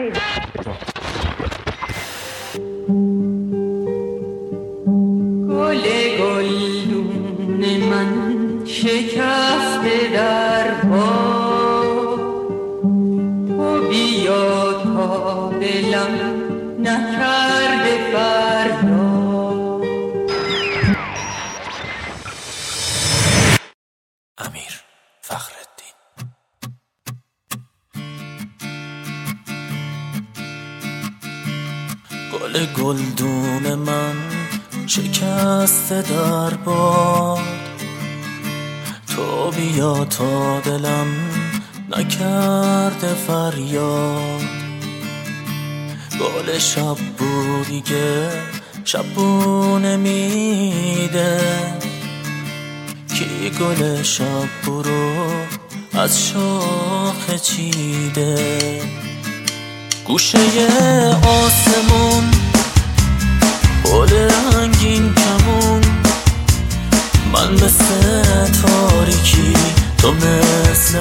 گل گلدون من شکسته در باد، تو بیا تا دلم نکرده فریاد. امیر فخرالدین. گل گلدون من شکسته در باد، تو بیا تا دلم نکرده فریاد. گل شب بودی که شبو نمیده، کی گل شب برو از شاخه چیده. گوشه آسمون بال رنگین کمون، من مثل تاریکی تو مثل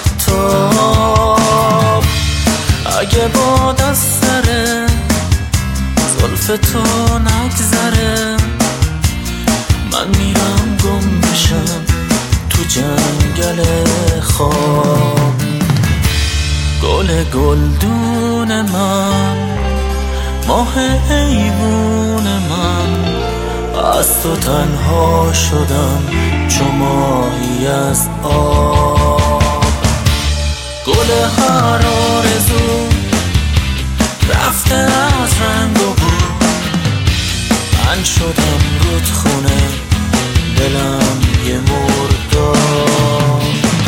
مهتاب. اگه باد از سر زلف تو نگذره، من میرم گم بشم تو جنگل خواب. گل گلدون من، ماه ایوون من، از تو تنها شدم چو ماهی از آب. گل هر آرزو رفته از رنگ و بو، من شدم رودخونه دلم یه مرداب.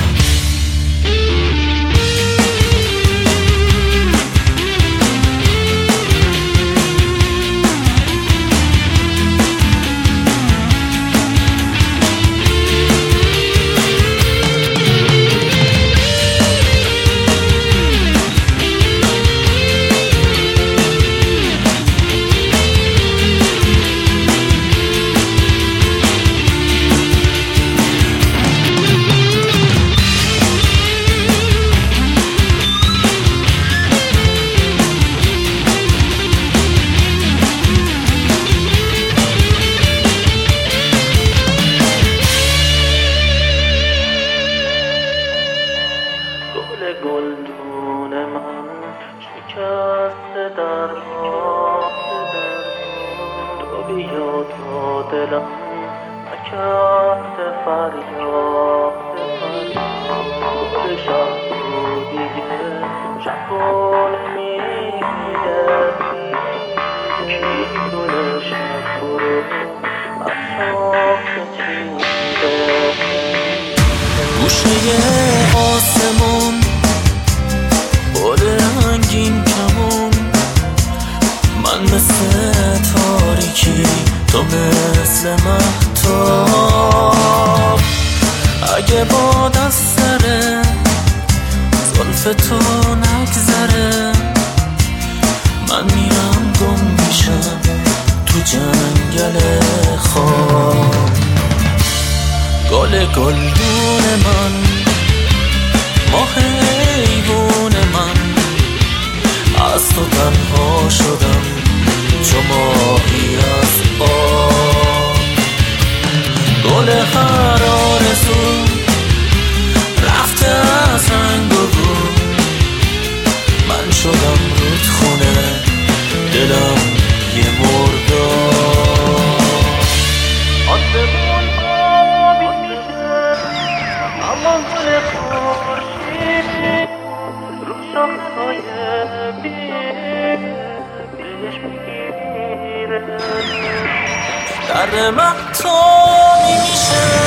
گلدون من شکسته در باد، تو بیا تا دلم نکرده فریاد. گل شب دیگه شبو نمیده، کی گل شب برو از شاخه چیده. گوشه آسمون بال رنگین کمون، من مثل تاریکی تو مثل مهتاب. اگه باد از سر زلف تو نگذره، من میرم گم میشم تو جنگل خواب. گل گلدون من، ماه ایوون من، از تو تنها شدم چو ماهی از آب. گل هر آرزو رفته از رنگ و بو، من شدم رودخونه دلم یه مرداب. آسمون آبی میشه اما گل خورشیدی رو شاخه‌های دلش میگیره. در من تو میشه